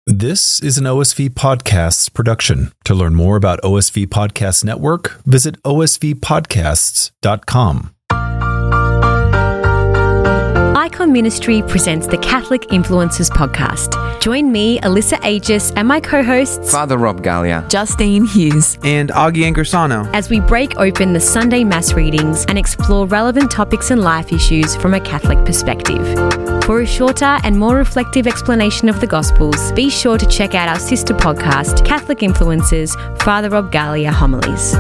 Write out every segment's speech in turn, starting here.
This is an OSV Podcasts production. To learn more about OSV Podcast Network, visit osvpodcasts.com. Icon Ministry presents the Catholic Influencers Podcast. Join me, Alyssa Aegis, and my co-hosts, Father Rob Gallia, Justine Hughes, and Augie Angersano, as we break open the Sunday Mass readings and explore relevant topics and life issues from a Catholic perspective. For a shorter and more reflective explanation of the Gospels, be sure to check out our sister podcast, Catholic Influencers, Father Rob Gallia Homilies.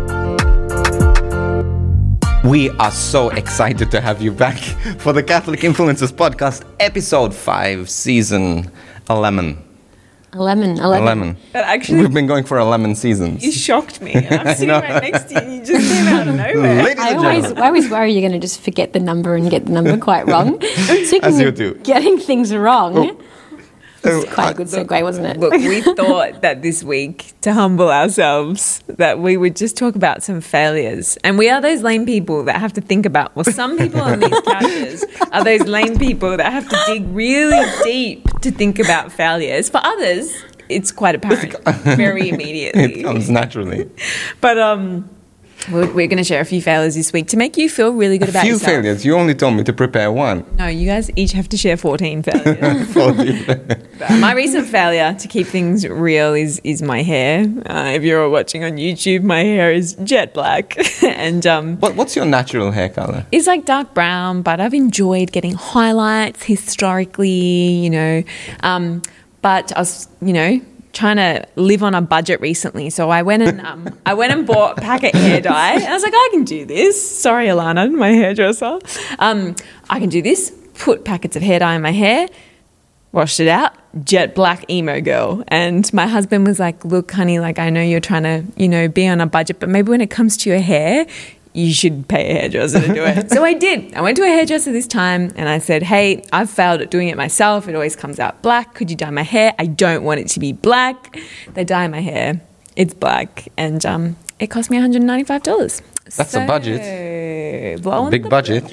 we are so excited to have you back for the Catholic Influencers Podcast, Episode 5, Season 11. 11. But actually, We've been going for 11 seasons. you shocked me. And I'm sitting right next to you and you just came out of nowhere. Ladies and gentlemen. I always worry you're going to just forget the number and get the number quite wrong. Speaking As you of do. getting things wrong, it's quite a good segue, wasn't it? Look, we thought that this week, to humble ourselves, that we would just talk about some failures. And we are those lame people that have to think about, well, some people on these couches are those lame people that have to dig really deep to think about failures. For others, it's quite apparent very immediately. It comes naturally. But we're going to share a few failures this week to make you feel really good about Few yourself. failures. You only told me to prepare one. No, you guys each have to share 14 failures. My recent failure, to keep things real, is my hair. If you're watching on YouTube, my hair is jet black. And What's your natural hair color? it's like dark brown, but I've enjoyed getting highlights historically, but I was, trying to live on a budget recently. So I went and bought packet hair dye. And I was like, I can do this. Sorry, Alana, my hairdresser. I can do this. Put packets of hair dye in my hair. Washed it out. Jet black emo girl. And my husband was like, look, honey, I know you're trying to, be on a budget, but maybe when it comes to your hair, you should pay a hairdresser to do it. So I did. I went to a hairdresser this time and I said, hey, I've failed at doing it myself. It always comes out black. Could you dye my hair? I don't want it to be black. They dye my hair. It's black. And it cost me $195. That's a budget. Big budget.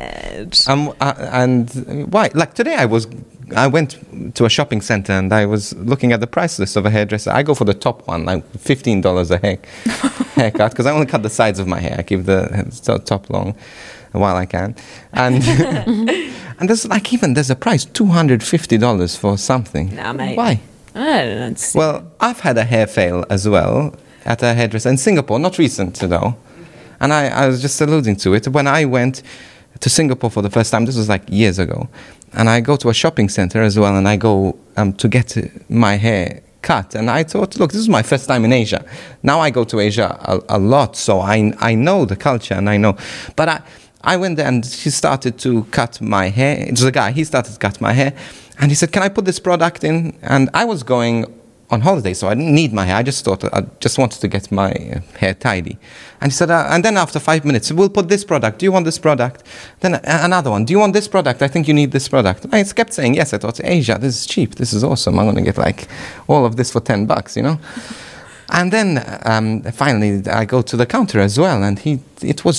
And why? Today I went to a shopping center and I was looking at the price list of a hairdresser. I go for the top one, $15 a haircut, because I only cut the sides of my hair. I keep the top long while I can. And and there's there's a price, $250 for something. Nah, mate. Why? I don't know. Well, I've had a hair fail as well at a hairdresser in Singapore, not recent though. And I was just alluding to it. When I went to Singapore for the first time, this was years ago, and I go to a shopping center as well, and I go to get my hair cut. And I thought, look, this is my first time in Asia. Now I go to Asia a lot, so I know the culture and I know. But I went there and she started to cut my hair. It was a guy, he started to cut my hair. And he said, can I put this product in? And I was going on holiday, so I didn't need my hair. I just thought I just wanted to get my hair tidy. And he said, and then after 5 minutes, we'll put this product. Do you want this product? Then another one. Do you want this product? I think you need this product. I kept saying yes. I thought, Asia, this is cheap. This is awesome. I'm going to get all of this for $10, And then finally I go to the counter as well, and it was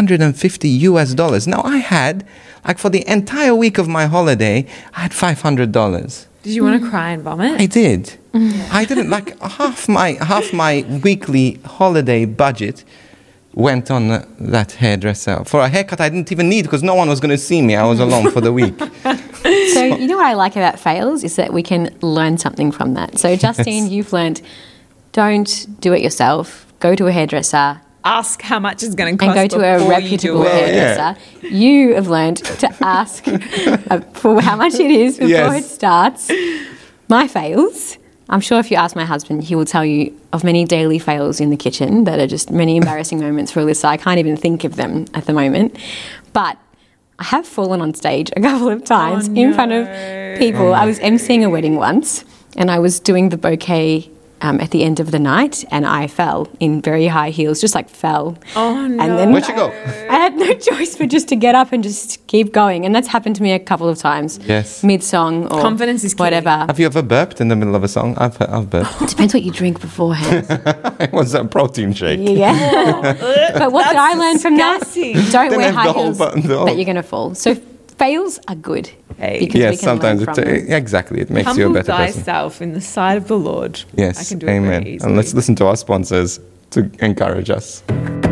$250. Now I had, for the entire week of my holiday, I had $500. Did you want to cry and vomit? I did. I didn't half my weekly holiday budget went on that hairdresser for a haircut I didn't even need because no one was going to see me. I was alone for the week. So you know what I like about fails is that we can learn something from that. So Justine, you've learned, don't do it yourself. Go to a hairdresser. Ask how much it's going to cost and go to a reputable hairdresser. Yeah. You have learned to ask for how much it is before it starts. My fails, I'm sure if you ask my husband, he will tell you of many daily fails in the kitchen that are just many embarrassing moments for Alyssa. I can't even think of them at the moment. But I have fallen on stage a couple of times in front of people. I was emceeing a wedding once and I was doing the bouquet at the end of the night, and I fell in very high heels, just fell. Oh, no. And then Where'd you go? I had no choice but just to get up and just keep going. And that's happened to me a couple of times. Yes. Mid-song or Confidence is key. whatever. Have you ever burped in the middle of a song? I've burped. It depends what you drink beforehand. It was a protein shake. Yeah. But what did I learn from that? disgusting. Don't Then wear have high the whole heels button, that you're going to fall. So fails are good. Hey. Because we Yes, can sometimes learn from them. exactly. It makes you a Humble better person. thyself in the sight of the Lord. Yes, I can do it amen. very easily. And let's listen to our sponsors to encourage us.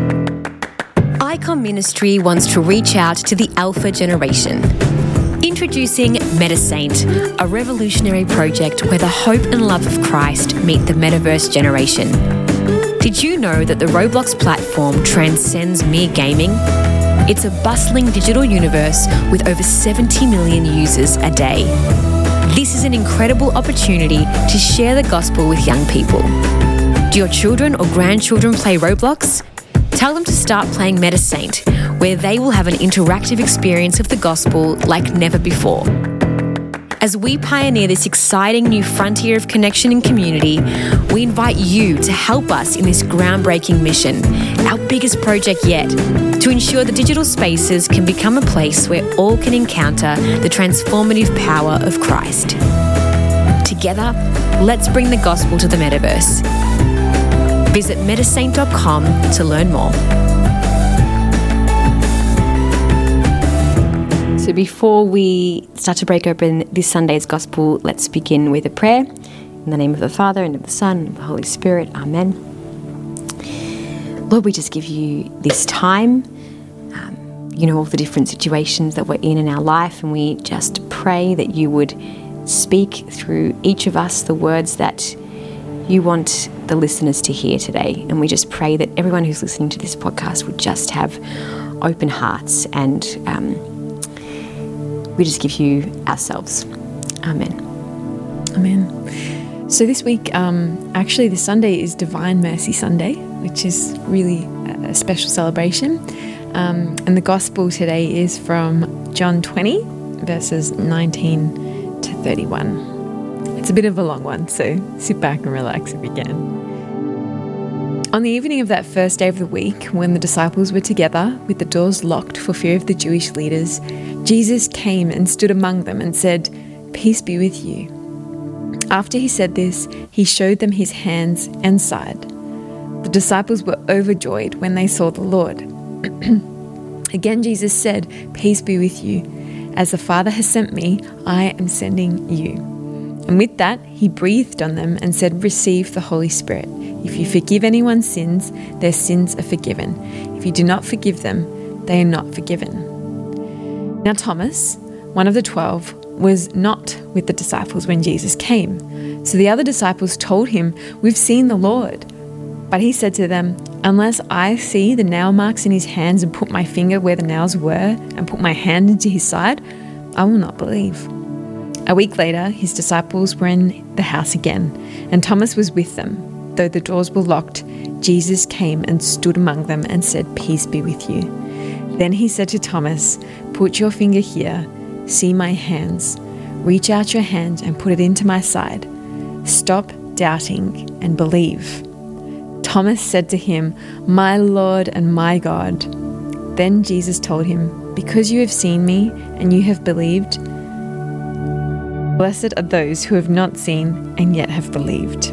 Icon Ministry wants to reach out to the Alpha generation. Introducing MetaSaint, a revolutionary project where the hope and love of Christ meet the metaverse generation. Did you know that the Roblox platform transcends mere gaming? It's a bustling digital universe with over 70 million users a day. This is an incredible opportunity to share the gospel with young people. Do your children or grandchildren play Roblox? Tell them to start playing MetaSaint, where they will have an interactive experience of the gospel like never before. As we pioneer this exciting new frontier of connection and community, we invite you to help us in this groundbreaking mission, our biggest project yet, to ensure the digital spaces can become a place where all can encounter the transformative power of Christ. Together, let's bring the gospel to the metaverse. Visit metasaint.com to learn more. So before we start to break open this Sunday's Gospel, let's begin with a prayer. In the name of the Father, and of the Son, and of the Holy Spirit. Amen. Lord, we just give you this time, all the different situations that we're in our life, and we just pray that you would speak through each of us the words that you want the listeners to hear today. And we just pray that everyone who's listening to this podcast would just have open hearts, and we just give you ourselves. Amen. Amen. So this week, actually this Sunday is Divine Mercy Sunday, which is really a special celebration. And the Gospel today is from John 20, verses 19 to 31. It's a bit of a long one, so sit back and relax if you can. On the evening of that first day of the week, when the disciples were together with the doors locked for fear of the Jewish leaders, Jesus came and stood among them and said, "Peace be with you." After he said this, he showed them his hands and side. The disciples were overjoyed when they saw the Lord. Again, Jesus said, "Peace be with you. As the Father has sent me, I am sending you." And with that, he breathed on them and said, "Receive the Holy Spirit. If you forgive anyone's sins, their sins are forgiven. If you do not forgive them, they are not forgiven." Now Thomas, one of the 12, was not with the disciples when Jesus came. So the other disciples told him, "We've seen the Lord." But he said to them, "Unless I see the nail marks in his hands and put my finger where the nails were and put my hand into his side, I will not believe." A week later, his disciples were in the house again, and Thomas was with them. Though the doors were locked, Jesus came and stood among them and said, "Peace be with you." Then he said to Thomas, "Put your finger here, see my hands. Reach out your hand and put it into my side. Stop doubting and believe." Thomas said to him, "My Lord and my God." Then Jesus told him, "Because you have seen me and you have believed, blessed are those who have not seen and yet have believed."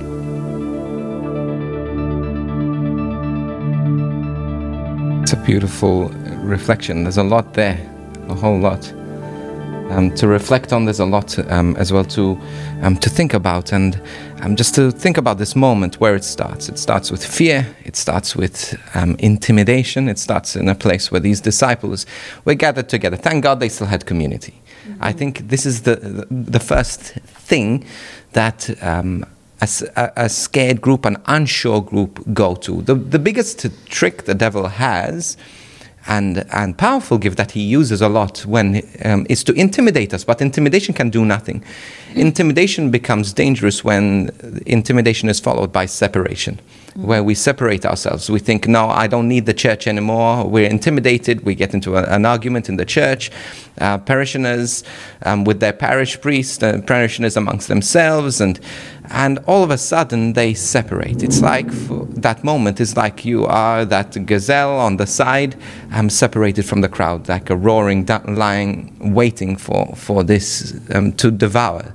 It's a beautiful reflection. There's a lot there, a whole lot. To reflect on, there's a lot as well to think about, and just to think about this moment where it starts. It starts with fear, it starts with intimidation, it starts in a place where these disciples were gathered together. Thank God they still had community. Mm-hmm. I think this is the first thing that a scared group, an unsure group go to. The biggest trick the devil has, and powerful gift that he uses a lot when is to intimidate us, but intimidation can do nothing. Intimidation becomes dangerous when intimidation is followed by separation, where we separate ourselves. We think, no, I don't need the church anymore. We're intimidated. We get into an argument in the church. Parishioners with their parish priest, parishioners amongst themselves, and all of a sudden they separate. It's like that moment is like you are that gazelle on the side, separated from the crowd, like a roaring lion waiting for this to devour,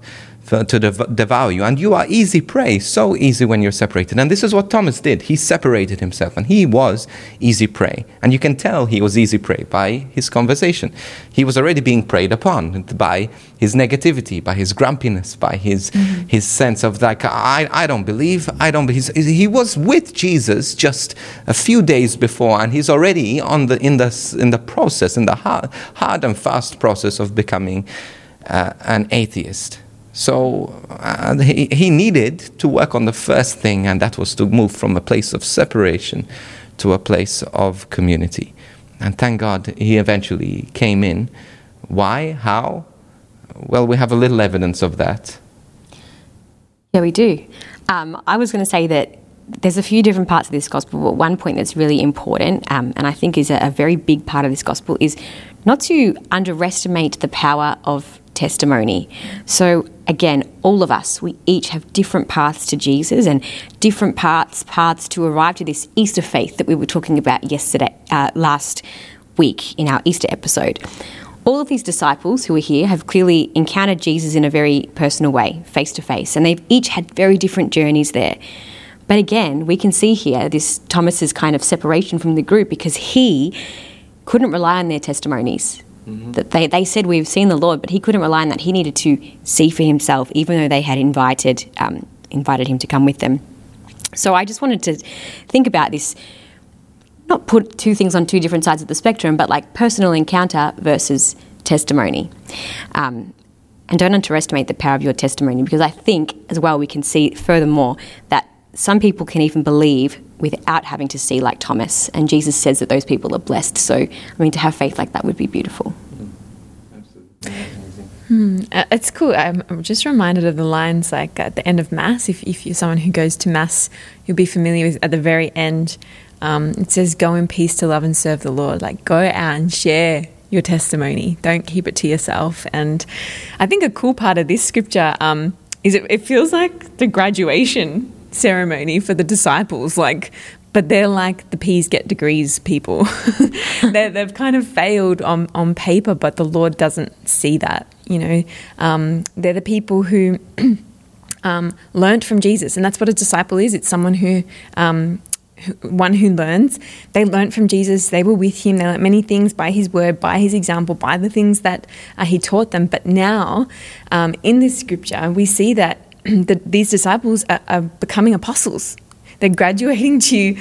devour you, and you are easy prey, so easy when you're separated. And this is what Thomas did. He separated himself, and he was easy prey. And you can tell he was easy prey by his conversation. He was already being preyed upon by his negativity, by his grumpiness, by his sense of like, I don't believe. He was with Jesus just a few days before, and he's already in the process, in the hard and fast process of becoming an atheist. So he needed to work on the first thing, and that was to move from a place of separation to a place of community. And thank God he eventually came in. Why? How? Well, we have a little evidence of that. Yeah, we do. I was going to say that there's a few different parts of this gospel, but one point that's really important, and I think is a very big part of this gospel, is not to underestimate the power of testimony. So again, all of us, we each have different paths to Jesus and different paths to arrive to this Easter faith that we were talking about last week in our Easter episode. All of these disciples who are here have clearly encountered Jesus in a very personal way, face to face, and they've each had very different journeys there. But again, we can see here this Thomas's kind of separation from the group because he couldn't rely on their testimonies. That they said, we've seen the Lord, but he couldn't rely on that. He needed to see for himself, even though they had invited him to come with them. So I just wanted to think about this, not put two things on two different sides of the spectrum, but like personal encounter versus testimony. And don't underestimate the power of your testimony, because I think as well we can see furthermore that some people can even believe without having to see like Thomas. And Jesus says that those people are blessed. So, I mean, to have faith like that would be beautiful. It's cool. I'm just reminded of the lines like at the end of Mass. If you're someone who goes to Mass, you'll be familiar with at the very end, it says, go in peace to love and serve the Lord. Like, go out and share your testimony. Don't keep it to yourself. And I think a cool part of this scripture is it feels like the graduation ceremony for the disciples, but they're like the P's get degrees people. They've kind of failed on paper, but the Lord doesn't see that, They're the people who learned from Jesus, and that's what a disciple is. It's someone who learns. They learned from Jesus. They were with him. They learned many things by his word, by his example, by the things that he taught them. But now, in this scripture, we see that these disciples are becoming apostles. They're graduating to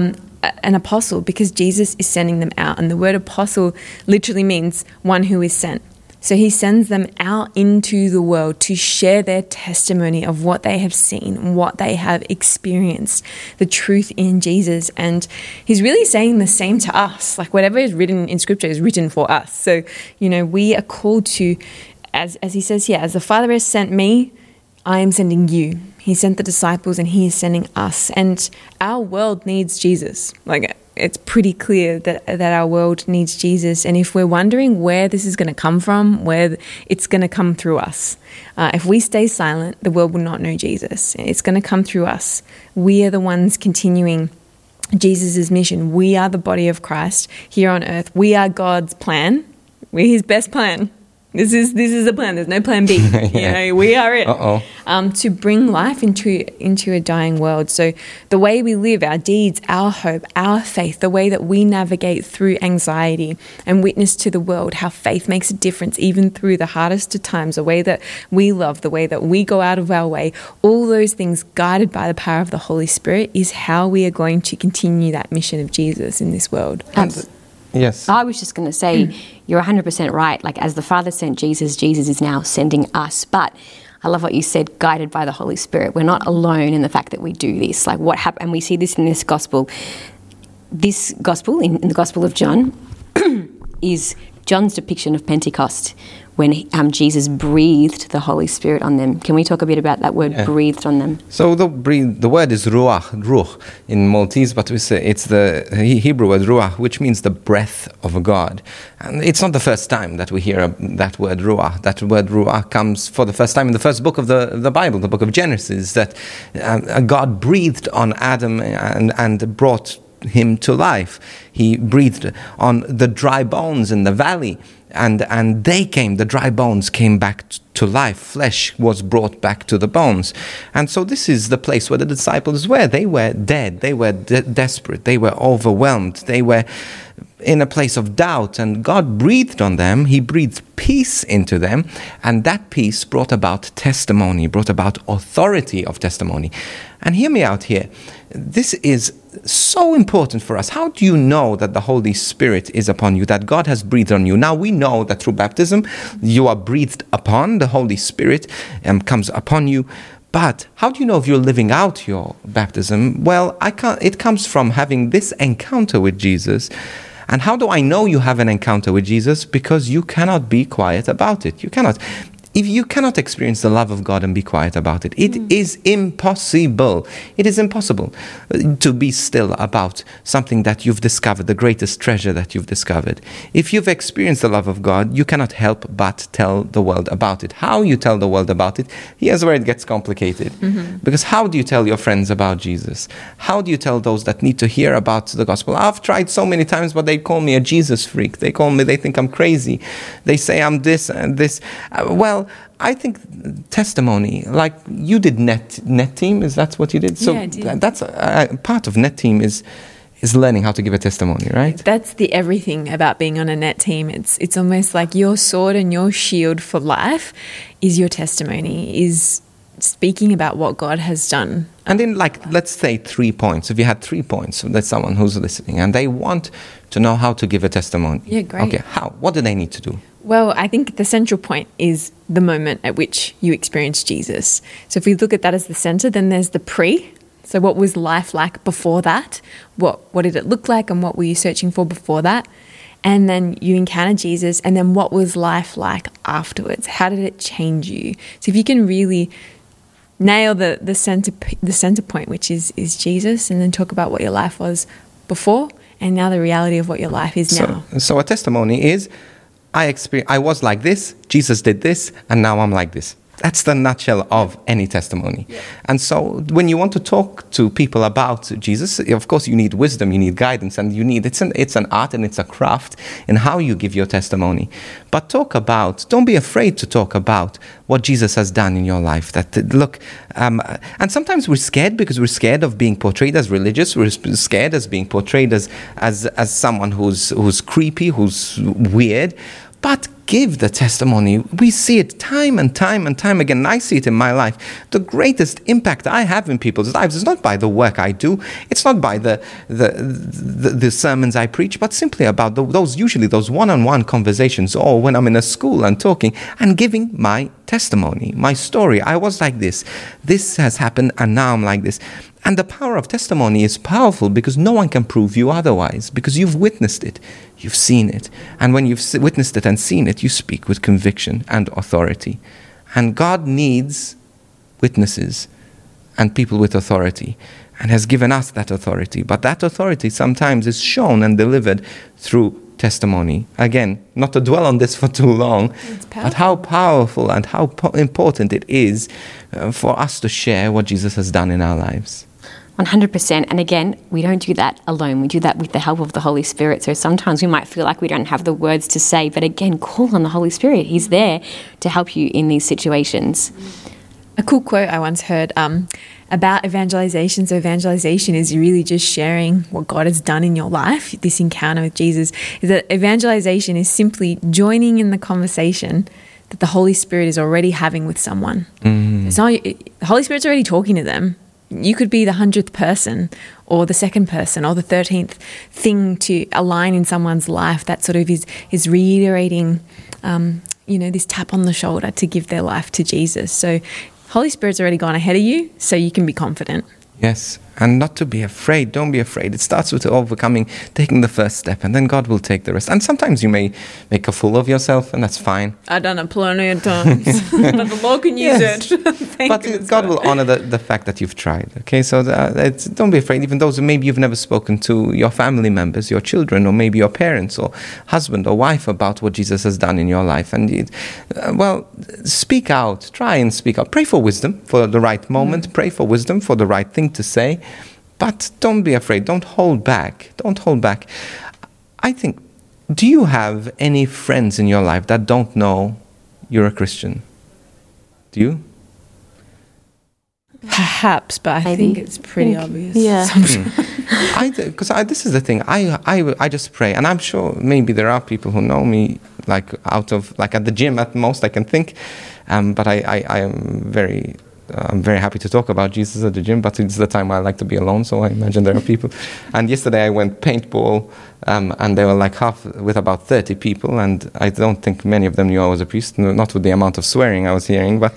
an apostle because Jesus is sending them out. And the word apostle literally means one who is sent. So he sends them out into the world to share their testimony of what they have seen, what they have experienced, the truth in Jesus. And he's really saying the same to us. Like whatever is written in scripture is written for us. So, we are called to, as he says here, as the Father has sent me, I am sending you. He sent the disciples and he is sending us. And our world needs Jesus. Like, it's pretty clear that our world needs Jesus. And if we're wondering where this is going to come from, where it's going to come through us. If we stay silent, the world will not know Jesus. It's going to come through us. We are the ones continuing Jesus' mission. We are the body of Christ here on earth. We are God's plan. We're his best plan. This is the plan. There's no plan B. Yeah. We are it. To bring life into a dying world. So the way we live, our deeds, our hope, our faith, the way that we navigate through anxiety and witness to the world, how faith makes a difference even through the hardest of times, the way that we love, the way that we go out of our way, all those things guided by the power of the Holy Spirit is how we are going to continue that mission of Jesus in this world. Yes. I was just going to say, you're 100% right. Like, as the Father sent Jesus, Jesus is now sending us. But I love what you said, guided by the Holy Spirit. We're not alone in the fact that we do this. Like, what happened? And we see this in this gospel. This gospel, in the Gospel of John, is John's depiction of Pentecost, when Jesus breathed the Holy Spirit on them. Can we talk a bit about that word, breathed on them? So the word is ruach in Maltese, but we say it's the Hebrew word ruach, which means the breath of God. And it's not the first time that we hear that word ruach. That word ruach comes for the first time in the first book of the Bible, the book of Genesis, that God breathed on Adam and brought him to life. He breathed on the dry bones in the valley, and the dry bones came back to life. Flesh was brought back to the bones. And so this is the place where the disciples were. They were dead. They were desperate. They were overwhelmed. They were in a place of doubt, and God breathed on them. He breathed peace into them, and that peace brought about testimony, brought about authority of testimony. And hear me out here. This is so important for us. How do you know that the Holy Spirit is upon you, that God has breathed on you? Now, we know that through baptism, you are breathed upon. The Holy Spirit comes upon you. But how do you know if you're living out your baptism? Well, it comes from having this encounter with Jesus. And how do I know you have an encounter with Jesus? Because you cannot be quiet about it. You cannot. If you cannot experience the love of God and be quiet about it, it is impossible. It is impossible to be still about something that you've discovered, the greatest treasure that you've discovered. If you've experienced the love of God, you cannot help but tell the world about it. How you tell the world about it, here's where it gets complicated. Because how do you tell your friends about Jesus? How do you tell those that need to hear about the gospel? I've tried so many times, but they call me a Jesus freak. They think I'm crazy. They say I'm this and this. Well, I think testimony, like you did net team, is that what you did? So yeah, I did. That's a part of net team is learning how to give a testimony, right? That's the everything about being on a net team. It's almost like your sword and your shield for life is your testimony, is speaking about what God has done. And in let's say 3 points, if you had 3 points, that's someone who's listening and they want to know how to give a testimony. Yeah, great. Okay, how? What do they need to do? Well, I think the central point is the moment at which you experience Jesus. So if we look at that as the center, then there's the pre. So what was life like before that? What did it look like, and what were you searching for before that? And then you encounter Jesus, and then what was life like afterwards? How did it change you? So if you can really nail the center point, which is Jesus, and then talk about what your life was before and now the reality of what your life is now. So a testimony is, I was like this, Jesus did this, and now I'm like this. That's the nutshell of any testimony. Yeah. And so when you want to talk to people about Jesus, of course you need wisdom, you need guidance, and it's an art and it's a craft in how you give your testimony. But don't be afraid to talk about what Jesus has done in your life. And sometimes we're scared because we're scared of being portrayed as religious. We're scared as being portrayed as someone who's creepy, who's weird. But give the testimony. We see it time and time and time again. I see it in my life. The greatest impact I have in people's lives is not by the work I do. It's not by the sermons I preach, but simply about those one-on-one conversations, or when I'm in a school and talking and giving my testimony, my story. I was like this. This has happened, and now I'm like this. And the power of testimony is powerful because no one can prove you otherwise, because you've witnessed it, you've seen it. And when you've witnessed it and seen it, you speak with conviction and authority. And God needs witnesses and people with authority, and has given us that authority. But that authority sometimes is shown and delivered through testimony. Again, not to dwell on this for too long, but how powerful and how important it is for us to share what Jesus has done in our lives. 100%. And again, we don't do that alone. We do that with the help of the Holy Spirit. So sometimes we might feel like we don't have the words to say, but again, call on the Holy Spirit. He's there to help you in these situations. A cool quote I once heard about evangelization. So evangelization is really just sharing what God has done in your life, this encounter with Jesus, is that evangelization is simply joining in the conversation that the Holy Spirit is already having with someone. It's not, the Holy Spirit's already talking to them. You could be the 100th person or the second person or the 13th thing to align in someone's life that sort of is reiterating, this tap on the shoulder to give their life to Jesus. So Holy Spirit's already gone ahead of you, so you can be confident. Yes, and not to be afraid. Don't be afraid. It starts with overcoming, taking the first step, and then God will take the rest. And sometimes you may make a fool of yourself, and that's fine. I've done it plenty of times, but the Lord can use it. But God will honor the fact that you've tried. Okay, so don't be afraid. Even those who maybe you've never spoken to your family members, your children, or maybe your parents, or husband or wife about what Jesus has done in your life. And speak out. Try and speak out. Pray for wisdom for the right moment. Pray for wisdom for the right thing to say. But don't be afraid. Don't hold back. Don't hold back. I think, do you have any friends in your life that don't know you're a Christian? Do you? Perhaps, but I think it's pretty obvious. Yeah. Because this is the thing. I just pray, and I'm sure maybe there are people who know me like out of like at the gym at most I can think, but I am very. I'm very happy to talk about Jesus at the gym, but it's the time I like to be alone, so I imagine there are people. And yesterday I went paintball, and they were like half with about 30 people, and I don't think many of them knew I was a priest, not with the amount of swearing I was hearing, but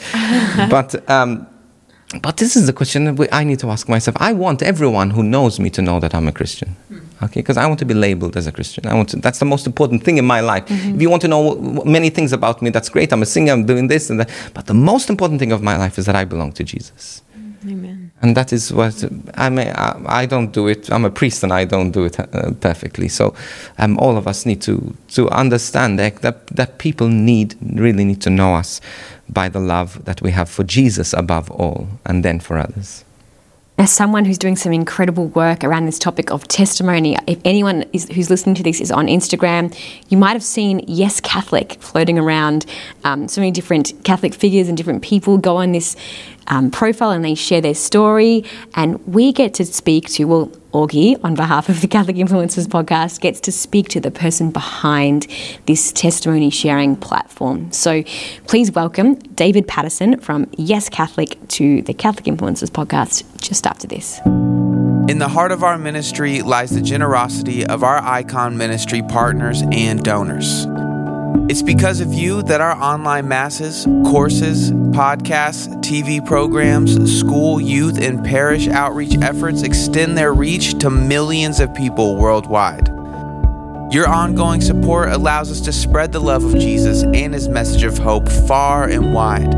this is the question I need to ask myself. I want everyone who knows me to know that I'm a Christian. Okay, because I want to be labeled as a Christian. That's the most important thing in my life. If you want to know many things about me, that's great. I'm a singer, I'm doing this and that. But the most important thing of my life is that I belong to Jesus. Amen. And that is what I don't do it. I'm a priest and I don't do it perfectly. So all of us need to understand that people really need to know us by the love that we have for Jesus above all, and then for others. As someone who's doing some incredible work around this topic of testimony, if anyone who's listening to this is on Instagram, you might have seen Yes Catholic floating around. So many different Catholic figures and different people go on this profile and they share their story. And we get to speak to, well, Augie, on behalf of the Catholic Influencers podcast, gets to speak to the person behind this testimony sharing platform. So please welcome David Patterson from Yes Catholic to the Catholic Influencers podcast just after this. In the heart of our ministry lies the generosity of our Icon Ministry partners and donors. It's because of you that our online masses, courses, podcasts, TV programs, school, youth, and parish outreach efforts extend their reach to millions of people worldwide. Your ongoing support allows us to spread the love of Jesus and his message of hope far and wide.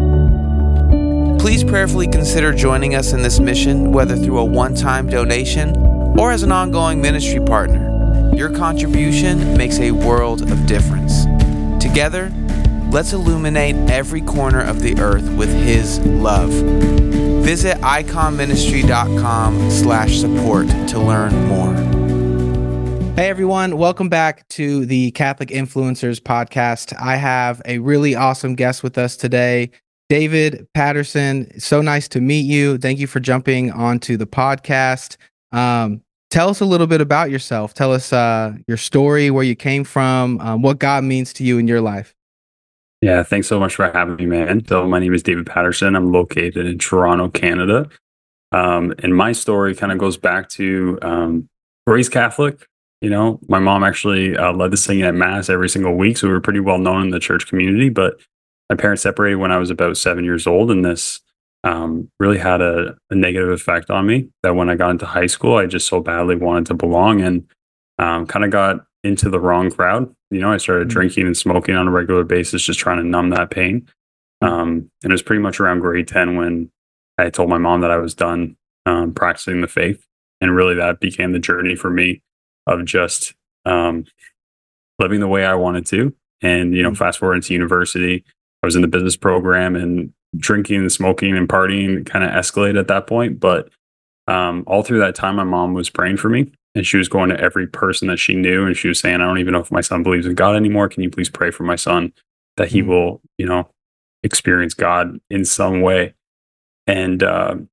Please prayerfully consider joining us in this mission, whether through a one-time donation or as an ongoing ministry partner. Your contribution makes a world of difference. Together, let's illuminate every corner of the earth with his love. Visit iconministry.com/support to learn more. Hey everyone, welcome back to the Catholic Influencers podcast. I have a really awesome guest with us today, David Patterson. So nice to meet you. Thank you for jumping onto the podcast. Tell us a little bit about yourself. Tell us your story, where you came from, what God means to you in your life. Yeah, thanks so much for having me, man. So my name is David Patterson. I'm located in Toronto, Canada. And my story kind of goes back to raised Catholic. You know, my mom actually led the singing at Mass every single week, so we were pretty well known in the church community. But my parents separated when I was about 7 years old, and this really had a negative effect on me, that when I got into high school, I just so badly wanted to belong, and kind of got into the wrong crowd. You know, I started drinking and smoking on a regular basis, just trying to numb that pain. And it was pretty much around grade 10 when I told my mom that I was done practicing the faith. And really that became the journey for me of just living the way I wanted to. And, you know, fast forward into university, I was in the business program, and drinking and smoking and partying kind of escalated at that point. But all through that time, my mom was praying for me, and she was going to every person that she knew, and she was saying, I don't even know if my son believes in God anymore. Can you please pray for my son that he will, you know, experience God in some way? And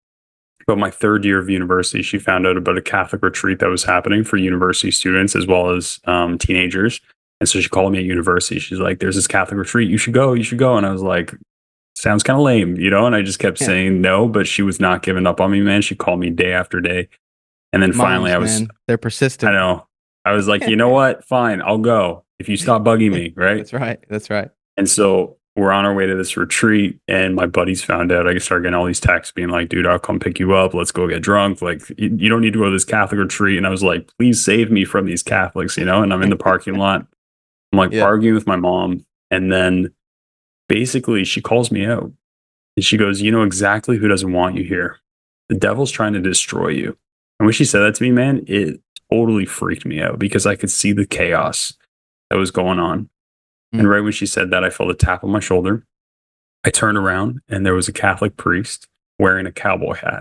about my third year of university, she found out about a Catholic retreat that was happening for university students as well as teenagers. And so she called me at university. She's like, there's this Catholic retreat. You should go. You should go. And I was like, sounds kind of lame, you know? And I just kept saying no, but she was not giving up on me, man. She called me day after day. And then finally they're persistent. I know. I was like, you know what? Fine, I'll go if you stop bugging me, right? That's right. And so we're on our way to this retreat, and my buddies found out. I started getting all these texts being like, dude, I'll come pick you up. Let's go get drunk. Like, you don't need to go to this Catholic retreat. And I was like, please save me from these Catholics, you know? And I'm in the parking lot. I'm like arguing with my mom. And then basically she calls me out, and she goes, you know exactly who doesn't want you here. The devil's trying to destroy you. And when she said that to me, man, it totally freaked me out, because I could see the chaos that was going on. And right when she said that, I felt a tap on my shoulder. I turned around, and there was a Catholic priest wearing a cowboy hat.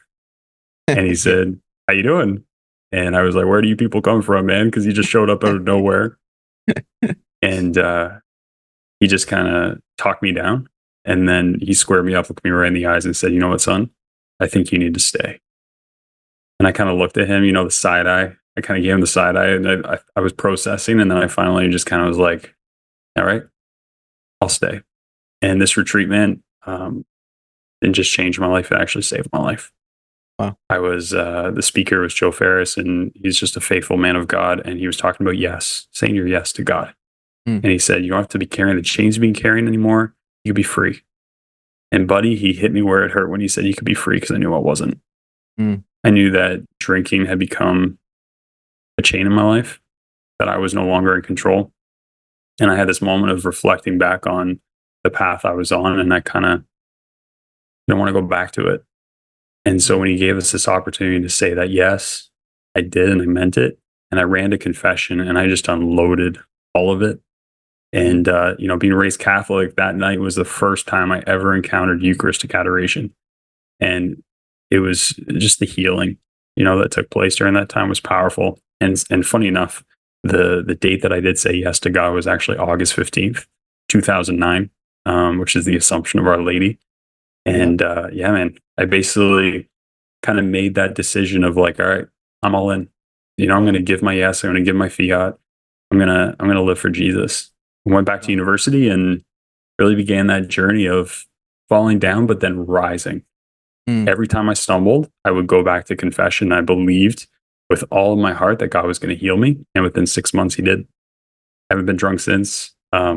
And he said, how you doing? And I was like, where do you people come from, man? Because he just showed up out of nowhere. And he just kind of talked me down. And then he squared me up, looked me right in the eyes and said, you know what, son, I think you need to stay. And I kind of looked at him, the side eye. I kind of gave him the side eye, and I was processing. And then I finally just kind of was like, all right, I'll stay. And this retreat, man, didn't just change my life. It actually saved my life. Wow. I was, the speaker was Joe Ferris, and he's just a faithful man of God. And he was talking about saying your yes to God. And he said, you don't have to be carrying the chains you've been carrying anymore. You can be free. And buddy, he hit me where it hurt when he said you could be free, because I knew I wasn't. I knew that drinking had become a chain in my life, that I was no longer in control. And I had this moment of reflecting back on the path I was on, and I kind of didn't want to go back to it. And so when he gave us this opportunity to say that, yes, I did, and I meant it, and I ran to confession, and I just unloaded all of it. And, being raised Catholic, that night was the first time I ever encountered Eucharistic adoration. And it was just the healing, that took place during that time was powerful. And funny enough, the date that I did say yes to God was actually August 15th, 2009, which is the Assumption of Our Lady. And man, I basically kind of made that decision of like, all right, I'm all in. I'm going to give my yes. I'm going to give my fiat. I'm going to live for Jesus. I went back to university and really began that journey of falling down, but then rising. Every time I stumbled, I would go back to confession. I believed with all of my heart that God was going to heal me. And within 6 months, he did. I haven't been drunk since.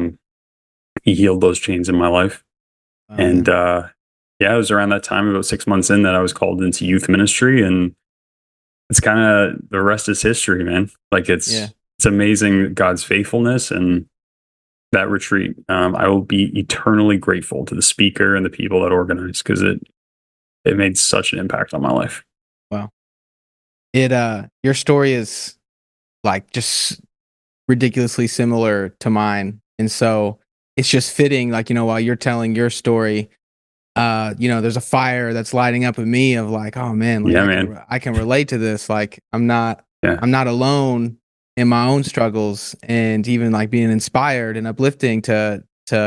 He healed those chains in my life. And it was around that time, about 6 months in, that I was called into youth ministry. And it's kind of, the rest is history, man. Like it's amazing, God's faithfulness. And that retreat, I will be eternally grateful to the speaker and the people that organized, because it made such an impact on my life. Wow. Your story is like just ridiculously similar to mine. And so it's just fitting, like, while you're telling your story, there's a fire that's lighting up in me of like, oh man, like I can relate to this. Like I'm not alone in my own struggles, and even like being inspired and uplifting to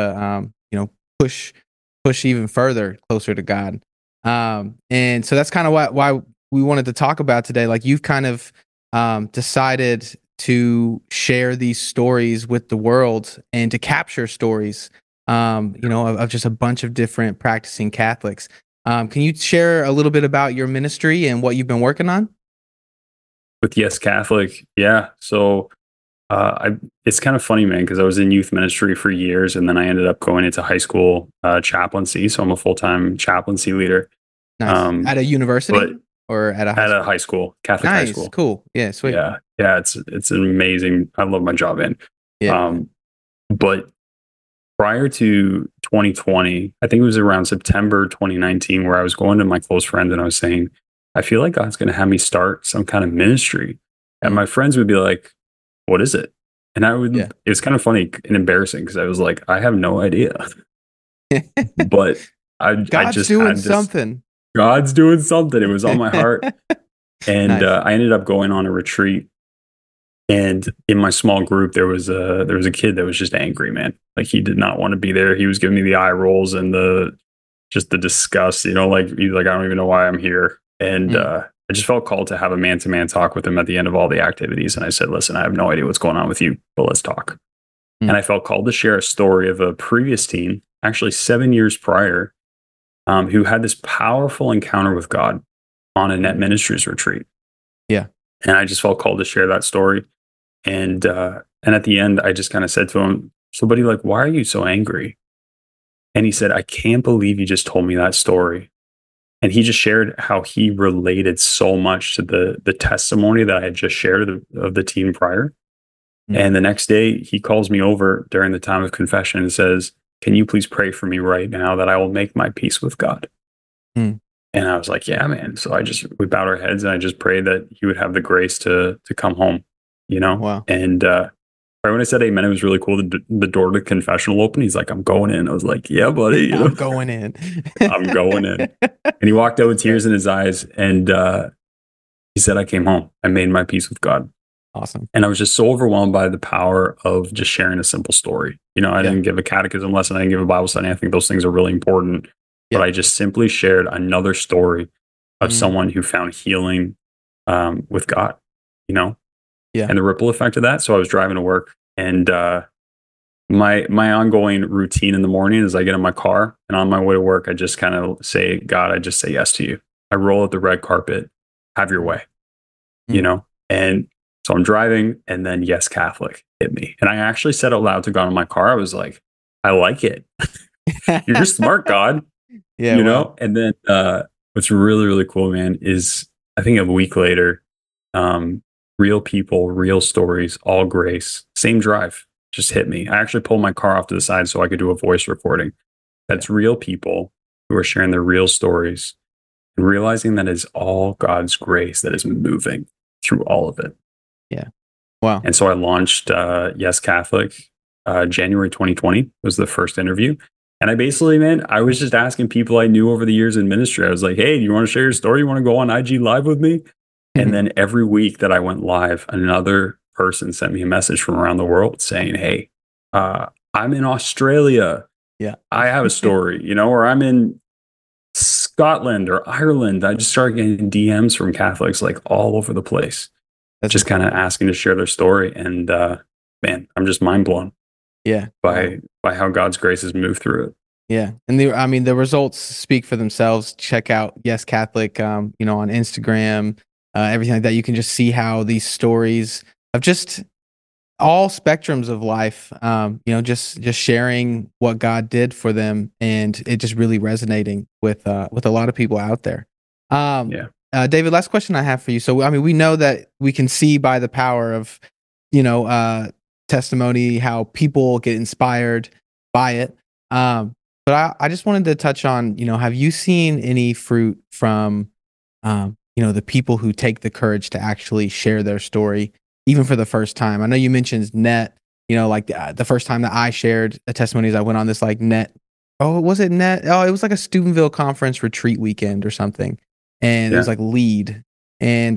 push even further closer to God. And so that's kind of why we wanted to talk about today. Like you've kind of decided to share these stories with the world and to capture stories, of just a bunch of different practicing Catholics. Can you share a little bit about your ministry and what you've been working on? With Yes Catholic, yeah. So it's kind of funny, man, because I was in youth ministry for years, and then I ended up going into high school chaplaincy. So I'm a full-time chaplaincy leader. Nice. At a university or at a high school, Catholic high school. Cool. Yeah, sweet. Yeah. It's amazing. I love my job, man. Yeah. But prior to 2020, I think it was around September 2019, where I was going to my close friend and I was saying, I feel like God's going to have me start some kind of ministry. And my friends would be like, what is it? And it was kind of funny and embarrassing, because I was like, I have no idea. But God's doing something. God's doing something. It was on my heart. And Nice. I ended up going on a retreat. And in my small group, there was a kid that was just angry, man. Like he did not want to be there. He was giving me the eye rolls and the disgust, like he's like, I don't even know why I'm here. And I just felt called to have a man-to-man talk with him at the end of all the activities. And I said, listen, I have no idea what's going on with you, but let's talk. And I felt called to share a story of a previous teen, actually 7 years prior, who had this powerful encounter with God on a Net Ministries retreat. Yeah. And I just felt called to share that story. And at the end, I just kind of said to him, so buddy, like, why are you so angry? And he said, I can't believe you just told me that story. And he just shared how he related so much to the testimony that I had just shared of the teen prior. And the next day he calls me over during the time of confession and says, can you please pray for me right now that I will make my peace with God? And I was like, yeah, man. So we bowed our heads and I just prayed that he would have the grace to come home, Wow. And right when I said amen, it was really cool. The door to the confessional opened. He's like, I'm going in. I was like, yeah, buddy. I'm going in. I'm going in. And he walked out with tears in his eyes. And he said, I came home. I made my peace with God. Awesome. And I was just so overwhelmed by the power of just sharing a simple story. You know, I didn't give a catechism lesson. I didn't give a Bible study. I think those things are really important. But I just simply shared another story of someone who found healing with God, you know? Yeah. And the ripple effect of that. So I was driving to work, and my ongoing routine in the morning is I get in my car, and on my way to work, I just kind of say, God, I just say yes to you. I roll out the red carpet, have your way, you know? And so I'm driving, and then Yes Catholic hit me. And I actually said out loud to God in my car, I was like, I like it. You're smart, God. Yeah. You know? And then what's really, really cool, man, is I think a week later, real people, real stories, all grace, same drive just hit me. I actually pulled my car off to the side so I could do a voice recording. That's real people who are sharing their real stories and realizing that it's all God's grace that is moving through all of it. Yeah. Wow. And so I launched Yes Catholic. January 2020 was the first interview. And I basically, man, I was just asking people I knew over the years in ministry. I was like, hey, do you want to share your story? You want to go on IG Live with me? And then every week that I went live, another person sent me a message from around the world saying, hey, I'm in Australia. Yeah. I have a story, you know, or I'm in Scotland or Ireland. I just started getting DMs from Catholics like all over the place. That's just kind of asking to share their story. And man, I'm just mind blown. Yeah. By how God's grace has moved through it. Yeah. And the results speak for themselves. Check out Yes Catholic, on Instagram, everything like that. You can just see how these stories of just all spectrums of life, just sharing what God did for them, and it just really resonating with a lot of people out there. David, last question I have for you. So, we know that we can see by the power of, testimony, how people get inspired by it. But I just wanted to touch on, have you seen any fruit from, the people who take the courage to actually share their story, even for the first time? I know you mentioned NET, the first time that I shared a testimony is I went on this NET. Oh, was it NET? Oh, it was like a Steubenville conference retreat weekend or something. And it was LEAD. And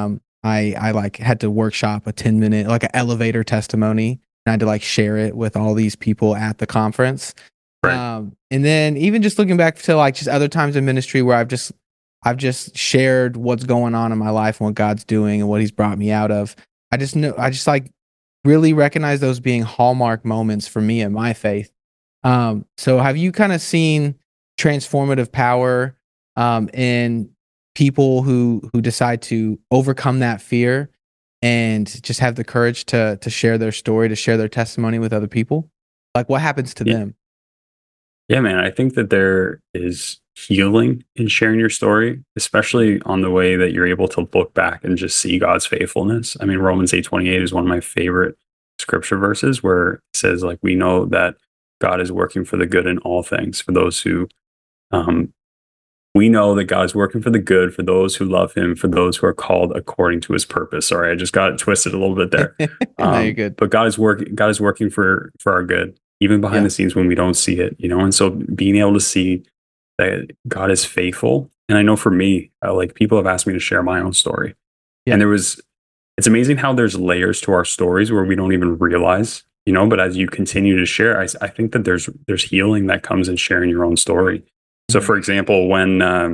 I had to workshop a 10-minute, an elevator testimony, and I had to share it with all these people at the conference. Right. And then even just looking back to just other times in ministry where I've just shared what's going on in my life and what God's doing and what He's brought me out of. I just really recognize those being hallmark moments for me in my faith. So have you kind of seen transformative power in people who decide to overcome that fear and just have the courage to share their story, to share their testimony with other people? What happens to them? Yeah, man, I think that there is healing in sharing your story, especially on the way that you're able to look back and just see God's faithfulness. Romans 8:28 is one of my favorite scripture verses where it says, we know that God is working for the good in all things for those who, we know that God's working for the good for those who love Him, for those who are called according to His purpose. Sorry, I just got it twisted a little bit there. No, you're good. But God is working for our good, even behind the scenes when we don't see it, And so being able to see that God is faithful. And I know for me, people have asked me to share my own story. Yeah. And it's amazing how there's layers to our stories where we don't even realize, but as you continue to share, I think that there's healing that comes in sharing your own story. So for example, when I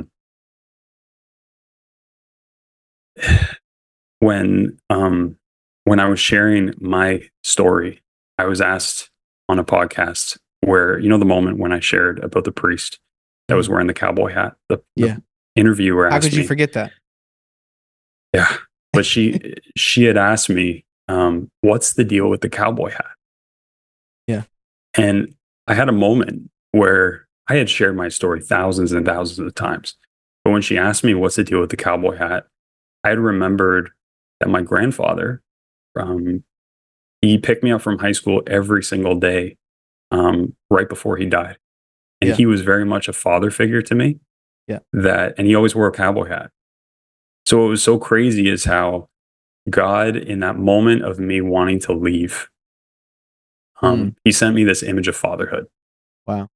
was sharing my story, I was asked on a podcast where, the moment when I shared about the priest that was wearing the cowboy hat, the interviewer asked me. How could you forget that? Yeah. But she had asked me, what's the deal with the cowboy hat? Yeah. And I had a moment where I had shared my story thousands and thousands of times. But when she asked me, what's the deal with the cowboy hat? I had remembered that my grandfather, he picked me up from high school every single day, right before he died. And he was very much a father figure to me. Yeah. And he always wore a cowboy hat. So what was so crazy is how God, in that moment of me wanting to leave, He sent me this image of fatherhood. Wow.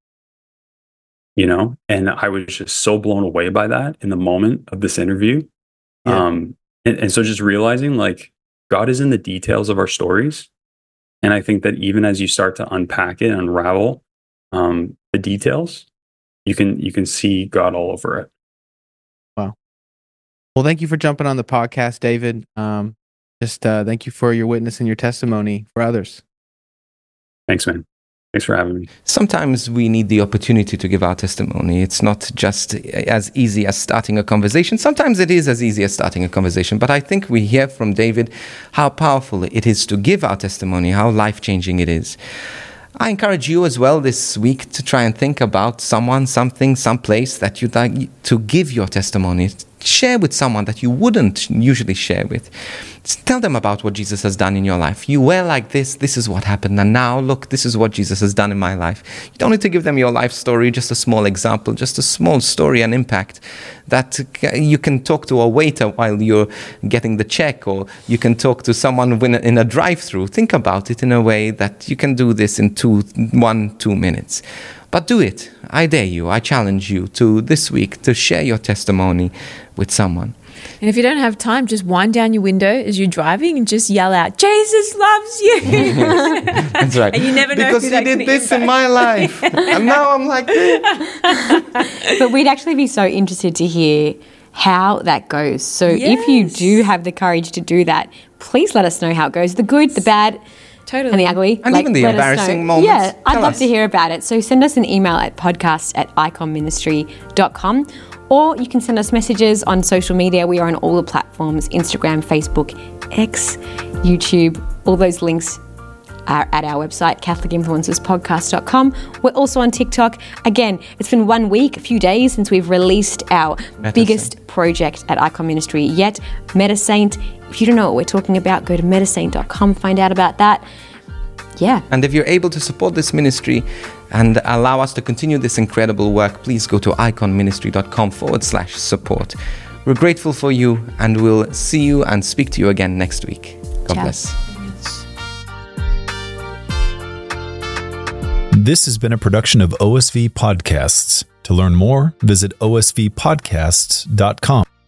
And I was just so blown away by that in the moment of this interview. And so just realizing God is in the details of our stories. And I think that even as you start to unpack it, unravel the details, you can see God all over it. Wow. Well, thank you for jumping on the podcast, David. Thank you for your witness and your testimony for others. Thanks, man. Thanks for having me. Sometimes we need the opportunity to give our testimony. It's not just as easy as starting a conversation. Sometimes it is as easy as starting a conversation. But I think we hear from David how powerful it is to give our testimony, how life-changing it is. I encourage you as well this week to try and think about someone, something, someplace that you'd like to give your testimony. Share with someone that you wouldn't usually share with. Tell them about what Jesus has done in your life. You were like this is what happened, and now look, this is what Jesus has done in my life. You don't need to give them your life story, just a small example, just a small story and impact that you can talk to a waiter while you're getting the check, or you can talk to someone in a drive-through. Think about it in a way that you can do this in 1-2 minutes. But do it. I dare you, I challenge you to this week to share your testimony with someone. And if you don't have time, just wind down your window as you're driving and just yell out, Jesus loves you. That's right. And you never know because who he that did can this impact. in my life. And now I'm like this. But we'd actually be so interested to hear how that goes. So if you do have the courage to do that, please let us know how it goes. The good, the bad, Totally. and the ugly. And even the let us embarrassing know. moments. Yeah, I'd Tell love us. to hear about it. So send us an email at podcast@iconministry.com, or you can send us messages on social media. We are on all the platforms: Instagram, Facebook, X, YouTube. All those links are at our website, catholicinfluencerspodcast.com. We're also on TikTok. Again, it's been 1 week, a few days since we've released our biggest project at Icon Ministry yet, MetaSaint. If you don't know what we're talking about, go to metasaint.com, find out about that. Yeah. And if you're able to support this ministry and allow us to continue this incredible work, please go to iconministry.com/support. We're grateful for you, and we'll see you and speak to you again next week. God Ciao. bless. This has been a production of OSV Podcasts. To learn more, visit osvpodcasts.com.